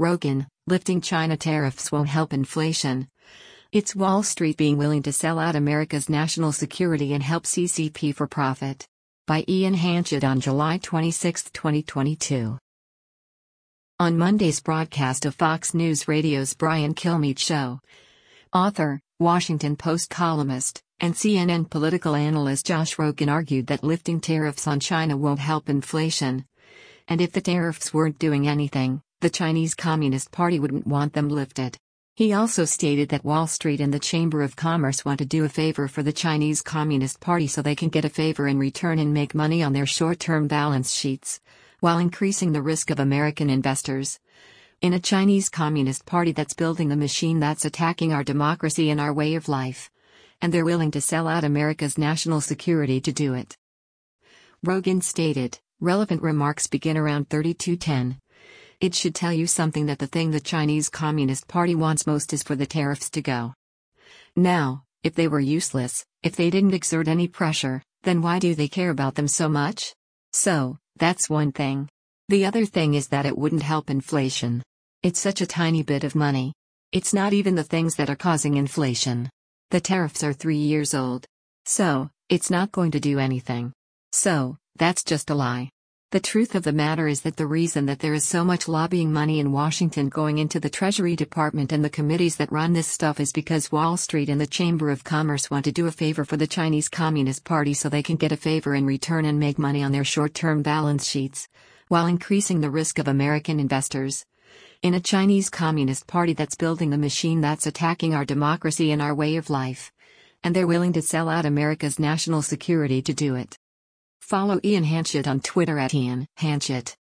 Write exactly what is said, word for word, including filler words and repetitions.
Rogan, lifting China tariffs won't help inflation. It's Wall Street being willing to sell out America's national security and help C C P for profit. By Ian Hanchett on July twenty-sixth, twenty twenty-two. On Monday's broadcast of Fox News Radio's Brian Kilmeade Show, author, Washington Post columnist, and C N N political analyst Josh Rogin argued that lifting tariffs on China won't help inflation. And if the tariffs weren't doing anything, the Chinese Communist Party wouldn't want them lifted. He also stated that Wall Street and the Chamber of Commerce want to do a favor for the Chinese Communist Party so they can get a favor in return and make money on their short-term balance sheets, while increasing the risk of American investors. In a Chinese Communist Party that's building the machine that's attacking our democracy and our way of life. And they're willing to sell out America's national security to do it. Rogin stated, relevant remarks begin around thirty-two ten. It should tell you something that the thing the Chinese Communist Party wants most is for the tariffs to go. Now, if they were useless, if they didn't exert any pressure, then why do they care about them so much? So, that's one thing. The other thing is that it wouldn't help inflation. It's such a tiny bit of money. It's not even the things that are causing inflation. The tariffs are three years old. So, it's not going to do anything. So, that's just a lie. The truth of the matter is that the reason that there is so much lobbying money in Washington going into the Treasury Department and the committees that run this stuff is because Wall Street and the Chamber of Commerce want to do a favor for the Chinese Communist Party so they can get a favor in return and make money on their short-term balance sheets, while increasing the risk of American investors. In a Chinese Communist Party that's building the machine that's attacking our democracy and our way of life. And they're willing to sell out America's national security to do it. Follow Ian Hanchett on Twitter at Ian Hanchett.